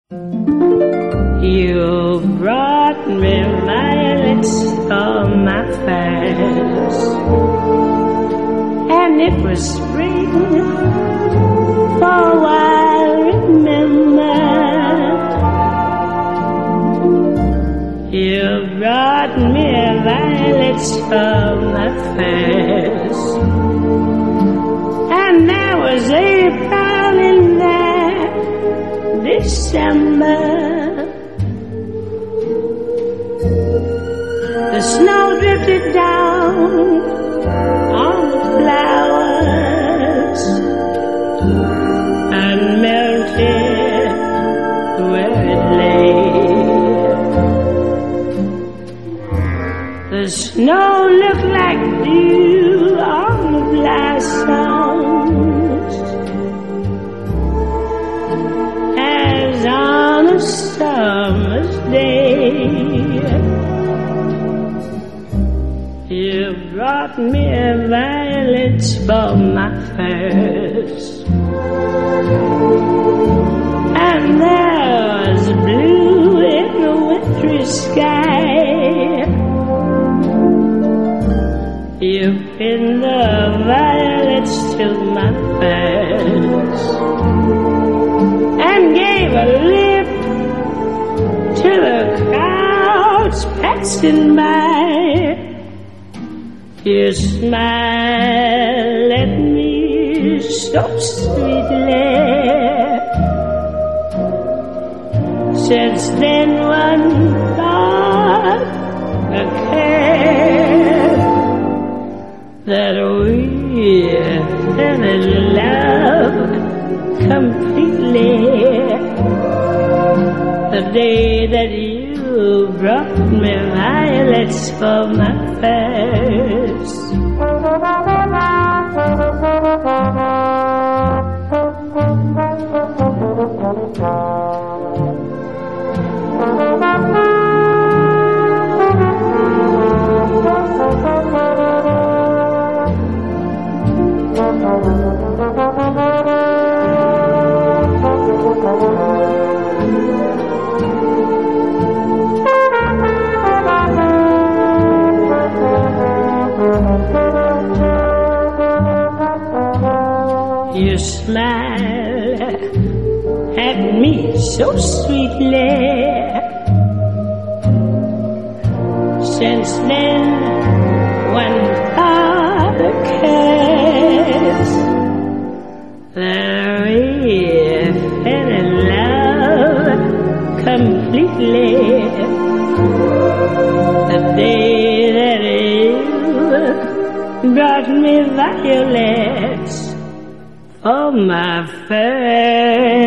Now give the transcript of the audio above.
You brought me violets for my face, and it was spring for a while, remember. You brought me violets for my face, and there was April in there, December. The snow drifted down on the flowers and melted where it lay. The snow looked like dew on the blossoms, as on a summer's day. You brought me violets for my face, and there was blue in the wintry sky. You pinned the violets to my face and gave a lip to the crowds passing by. You smile at me so sweetly. Since then one thought occurred, that we fell in love completely. The day that you brought me violets for my face. You smile at me so sweetly. Since then, one thought occurs, that we fell in love completely. The day that you brought me violets for my face.